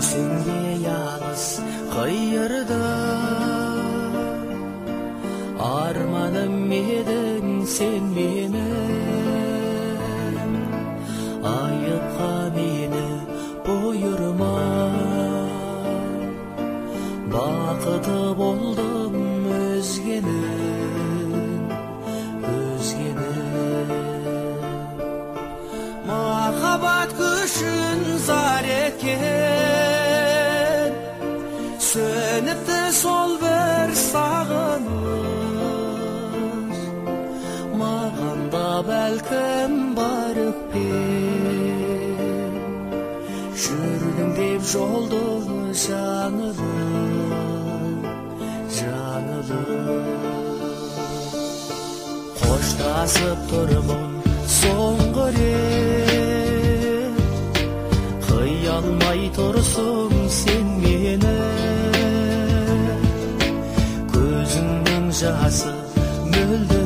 Өзіңде ялыз қайырда арманым едің сен менің, айыпқа мені бұйырма. Бақыты болдым өзгенің. Махаббат күшін зар еткен, сөніпті сол бір сағыныш. Маған да бәлкім бар өкпен, жүрдің деп жолды жаңылып. Қоштасып тұрмын соңғы рет, қия алмай тұрсың сен мені. Көзіңнің жасы мөлдір